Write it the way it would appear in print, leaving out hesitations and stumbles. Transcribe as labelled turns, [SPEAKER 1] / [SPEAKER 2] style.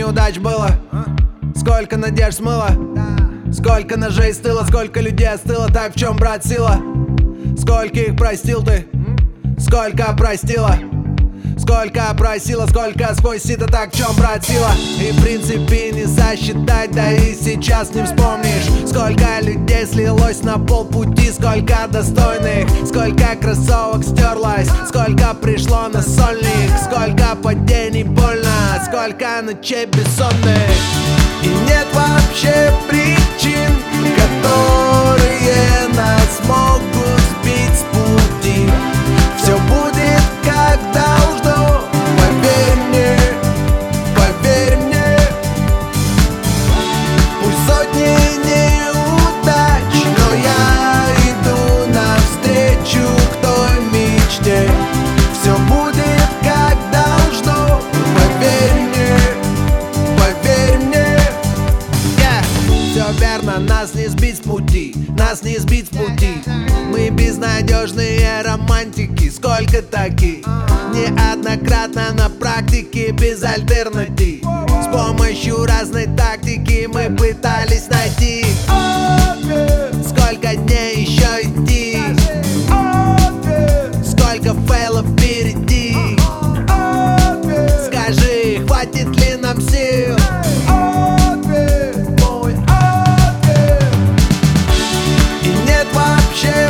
[SPEAKER 1] неудач было, сколько надежд смыло, сколько ножей стыло, сколько людей остыло. Так в чем, брат, сила? Сколько их простил ты? Сколько простила? Сколько просила, сколько сквозь сито. Так в чем, брат, сила? И в принципе не сосчитать, да и сейчас не вспомнишь. Сколько людей слилось на полпути, сколько достойных, сколько кроссовок стерлось, сколько пришло на сольник, сколько падений больно, сколько ночей бессонных. И нет вообще причин, которые нас могут сбить с пути. Все будет как должно, поверь мне, поверь мне. Пусть сотни неудач, но я иду навстречу к той мечте. Все будет как должно, поверь мне, поверь мне. Все верно, нас не сбить с пути, нас не сбить с пути. Мы безнадежные романтики, сколько таких. Неоднократно на практике без альтернатив. С помощью разной тактики мы пытались найти. Сколько дней еще идти, сколько фейлов впереди. Скажи, хватит ли нам сил? Мой ответ. И нет вообще